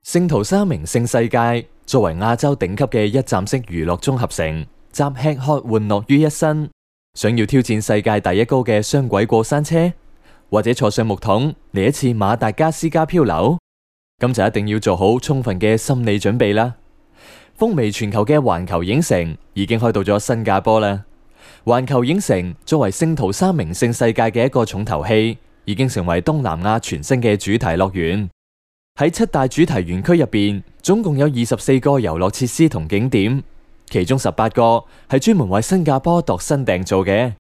聖淘沙名勝世界作為亞洲頂級嘅一站式娛樂綜合城，集吃喝玩樂於一身。想要挑戰世界第一高嘅雙軌過山車，或者坐上木桶嚟一次馬達加斯加漂流，咁就一定要做好充分嘅心理準備啦。風靡全球嘅環球影城已經開到咗新加坡啦。環球影城作為聖淘沙名勝世界嘅一個重頭戲，已經成為東南亞全新嘅主題樂園。喺7大主題園區入邊，總共有24個遊樂設施同景點，其中18個係專門為新加坡度身訂造嘅。